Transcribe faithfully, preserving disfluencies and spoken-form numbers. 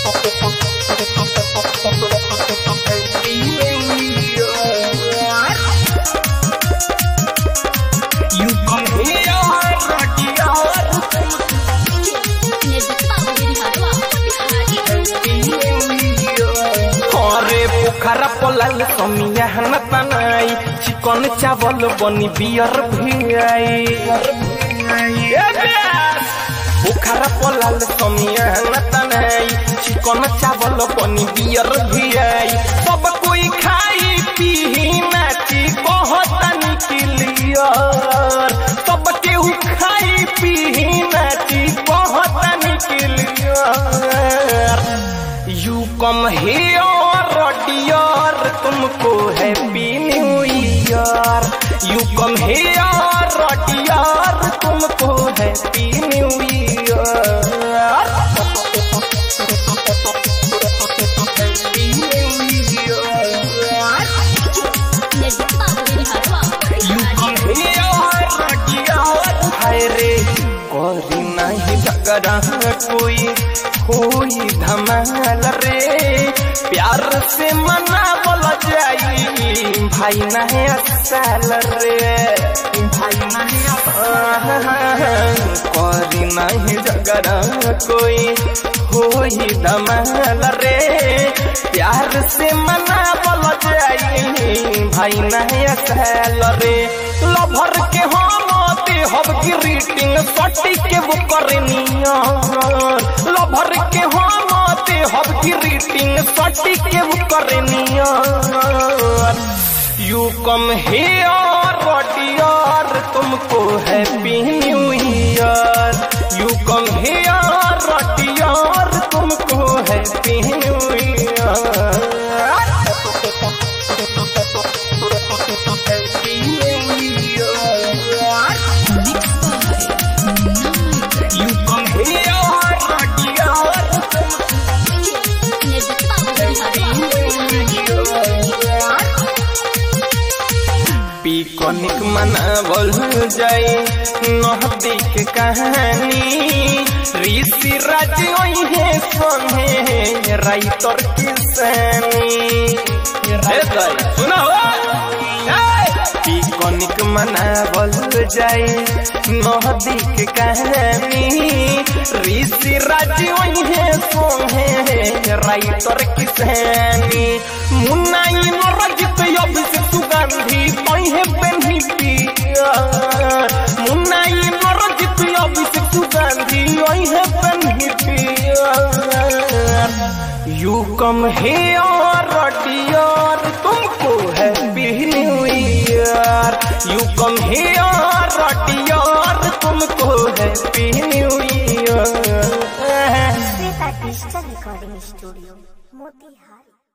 पोखरा पलाल समिया न तनाई चिकन चावल बनी बियर भियाई पोखरा पलाल समिया न तनाई चिकन चावल बनी बियर भियाई सब कोई खाई पी नाची बहुत निकलियर सब केहू खाई पी नाची बहुत निकलियर यू कम हियर डियर तुमको happy new year you come here dear तुमको happy new year you come here dear हाय रे कोई नहीं झगड़ा कोई कोई धमाल रे प्यार से मना बोल जाई भाई नहीं असल रे भाई नहीं कोई नहीं झगड़ा कोई कोई धमाल रे प्यार से मना बोल जाई भाई नहीं असल रे लभर के हम हब ग्रीटिंग सटी के वो करनिया लभर के हम हब ग्रीटिंग सटी के वो करनिया यू कम हियर डियर तुमको happy new year you come here dear तुमको हैप्पी न्यू ईयर पिकनिक मनावल जाए नहदी के कहानी ऋषि राज है संगे राइटर किसानी सुना पिकनिक मनावल जाए नहदी के कहानी ऋषि राज है संगे राइटर किसानी मुन्ना रजित अभिषेक सुगंधी पहे पेन्ही पियर मुन्ना रजित अभिषेक सुगंधी पहे पेन्ही पियर यू कम हियर डियर तुमको happy new year you come here dear तुमको happy new year. Shweta digital recording studio Motihari.